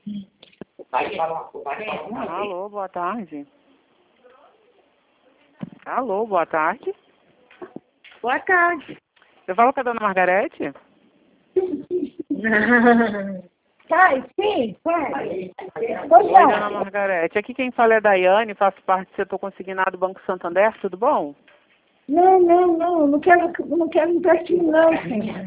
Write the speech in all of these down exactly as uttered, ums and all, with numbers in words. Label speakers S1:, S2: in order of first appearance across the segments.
S1: Alô, boa tarde. Alô, boa tarde.
S2: Boa tarde.
S1: Você fala com a dona Margarete?
S2: Sai, sim, sai.
S1: Oi, dona Margarete. Aqui quem fala é a Daiane, faço parte do setor consignado do Banco Santander, tudo bom?
S2: Não, não, não, não quero, não quero empréstimo não, senhora.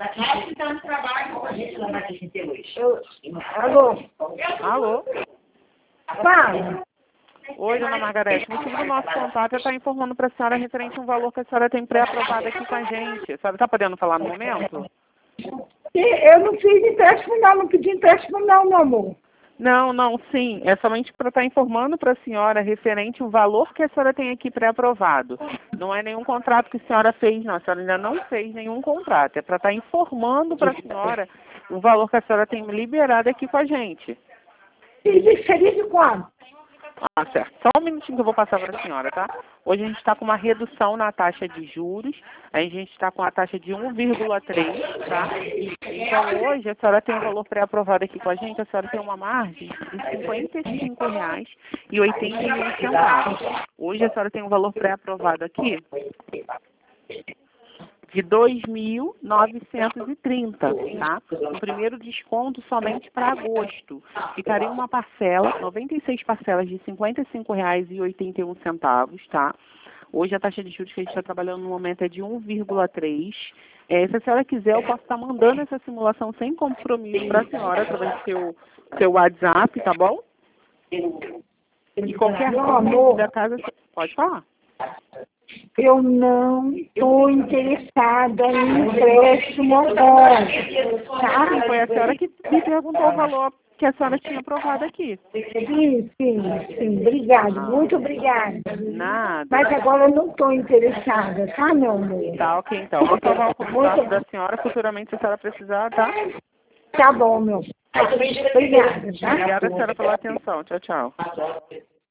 S2: Eu, alô?
S1: Alô?
S2: Fala.
S1: Oi, dona Margarete. O motivo do nosso contato é estar informando para a senhora referente a um valor que a senhora tem pré-aprovado aqui com a gente. A senhora está podendo falar no momento?
S2: Eu não fiz empréstimo não, não pedi empréstimo não, meu amor.
S1: Não, não, sim. É somente para estar informando para a senhora referente ao valor que a senhora tem aqui pré-aprovado. Não é nenhum contrato que a senhora fez, não. A senhora ainda não fez nenhum contrato. É para estar informando para a senhora o valor que a senhora tem liberado aqui com a gente.
S2: E seria de quanto?
S1: Ah, certo. Só um minutinho que eu vou passar para a senhora, tá? Hoje a gente está com uma redução na taxa de juros. A gente está com a taxa de um vírgula três, tá? Então, hoje, a senhora tem um valor pré-aprovado aqui com a gente. A senhora tem uma margem de cinquenta e cinco reais e oitenta e um centavos. Hoje, a senhora tem um valor pré-aprovado aqui de dois mil novecentos e trinta, tá? O primeiro desconto somente para agosto. Ficaria uma parcela, noventa e seis parcelas de cinquenta e cinco reais e oitenta e um centavos, tá? Hoje a taxa de juros que a gente está trabalhando no momento é de um vírgula três. É, se a senhora quiser, eu posso estar mandando essa simulação sem compromisso para a senhora através do seu, seu WhatsApp, tá bom? E qualquer
S2: amor
S1: da casa, pode falar.
S2: Eu não estou interessada em empréstimo agora, tá?
S1: Sim, foi a senhora que me perguntou o valor que a senhora tinha aprovado aqui.
S2: Sim, sim, sim. Obrigada, muito obrigada.
S1: Nada.
S2: Mas agora eu não estou interessada, tá, meu amor?
S1: Tá, ok, então. Vou salvar o contato da senhora, futuramente se a senhora precisar, tá?
S2: Tá bom, meu. Tá. Obrigada, tá?
S1: Obrigada, senhora, pela atenção. Tchau, tchau.